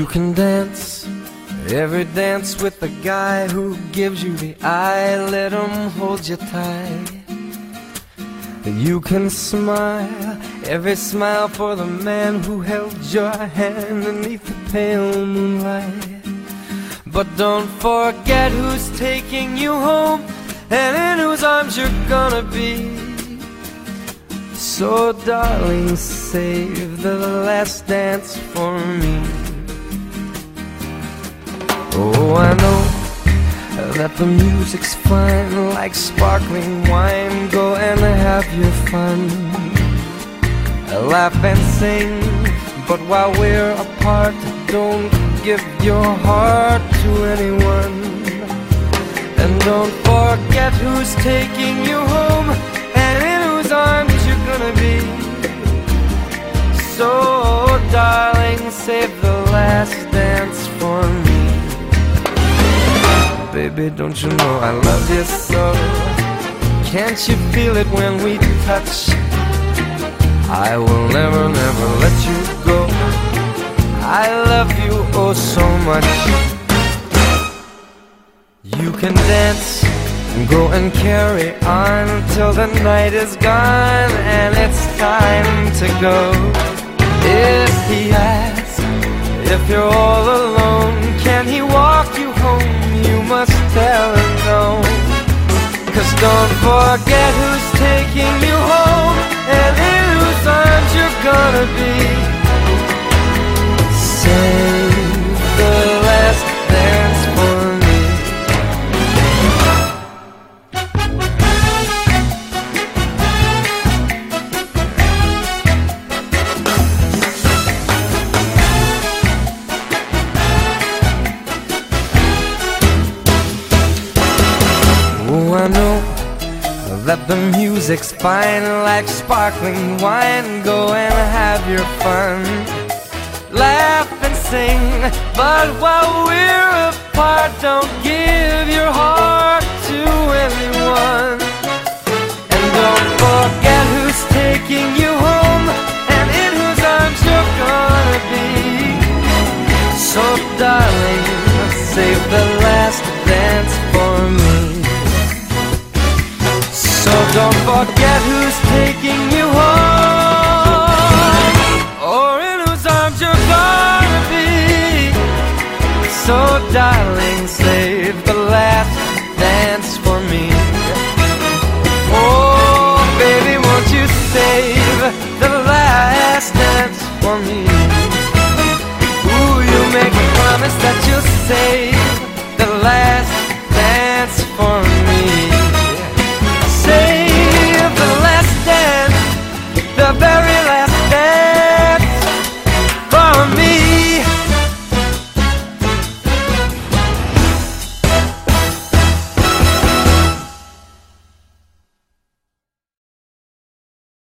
You can dance every dance with the guy who gives you the eye. Let him hold you tight. You can smile every smile for the man who held your hand beneath the pale moonlight. But don't forget who's taking you home and in whose arms you're gonna be. So darling, save the last dance for me. Oh, I know that the music's fine, like sparkling wine. Go and have your fun, laugh and sing. But while we're apart, don't give your heart to anyone. And don't forget who's taking you home and in whose arms you're gonna be. So darling, save the last dance for me. Baby, don't you know I love you so? Can't you feel it when we touch? I will never, never let you go. I love you oh so much. You can dance and go and carry on till the night is gone and it's time to go. If he asks if you're all alone, can he walk you home? You must tell him no. 'Cause don't forget who's taking you home and in whose arms you're gonna be. Save the last dance for me. Oh, I know that the music's fine, like sparkling wine. Go and have your fun, laugh and sing. But while we're apart, don't give your heart to anyone. And don't forget who's taking you home and in whose arms you're gonna be. So darling, save the last dance for me. So don't forget who's taking you home or in whose arms you're gonna be. So darling, save